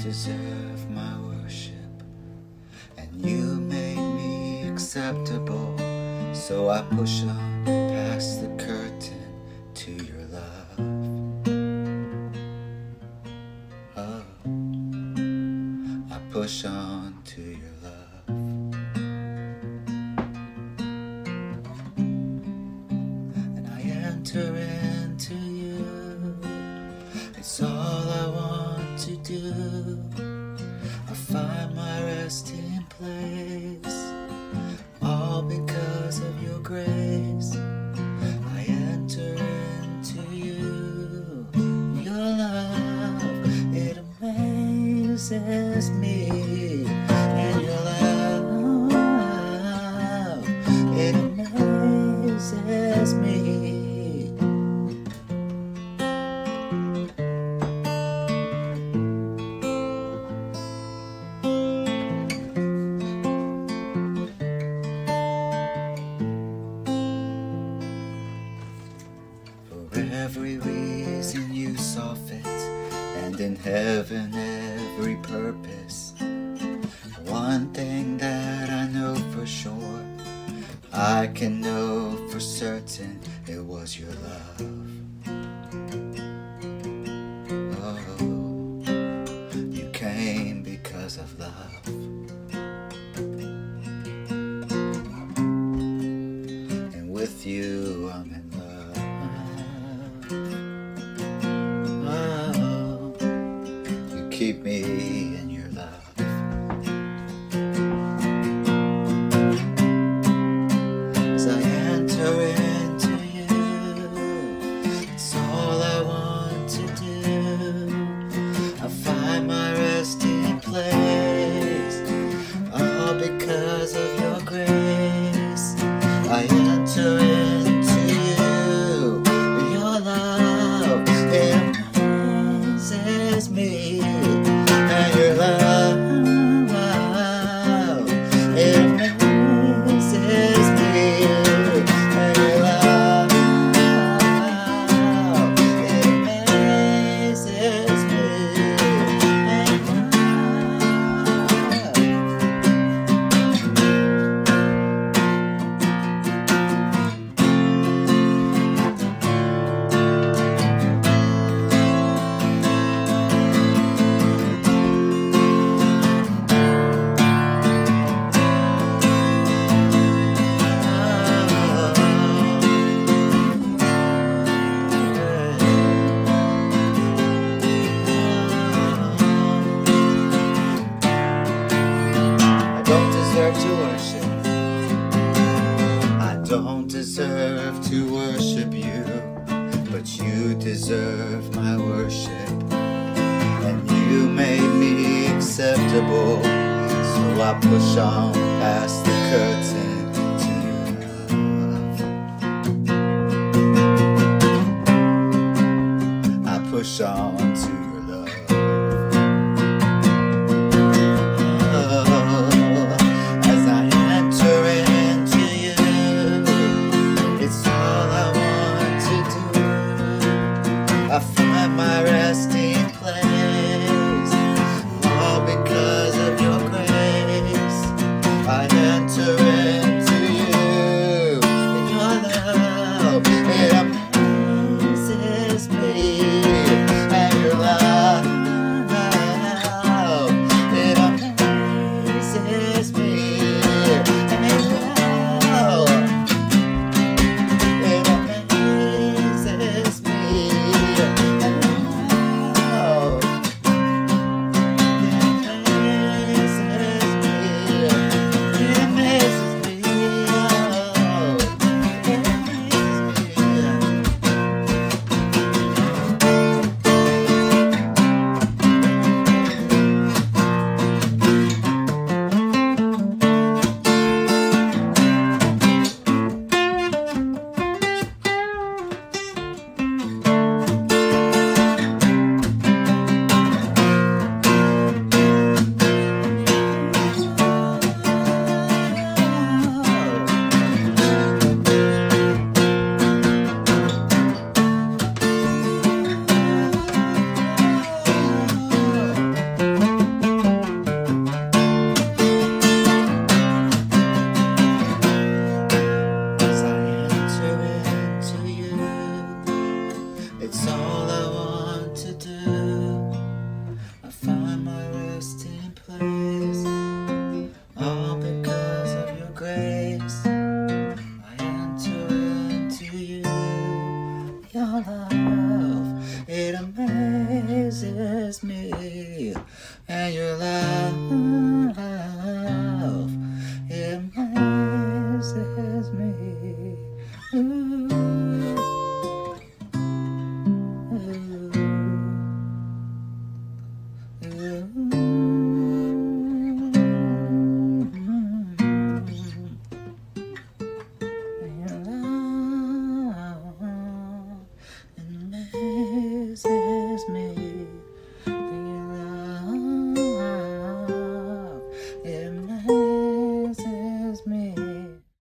deserve my worship, and you made me acceptable. So I push on past the curtain to your love. Oh, I push on to your love. And I enter into you. It's all I want to do. I find my resting place, all because of your grace. I enter into you. Your love, it amazes me. And your love, it amazes me. Every reason you saw fit, and in heaven every purpose. One thing that I know for sure, I can know for certain, it was your love. Oh, you came because of love. And with you I'm in love. Keep me in your love. As I enter into you, it's all I want to do. I find my resting place, all because of your grace. I enter into you. Your love, it amazes me. And your love, it amazes me. And your love, it amazes me. And I don't deserve to worship you, but you deserve my worship. And you made me acceptable, so I push on past the curtain to your love. I push on to your love. I find my resting place, all because of your grace. I enter into you. Your love, it amazes me. And your love, it amazes me. And your love, it amazes me. It amazes me. And you're like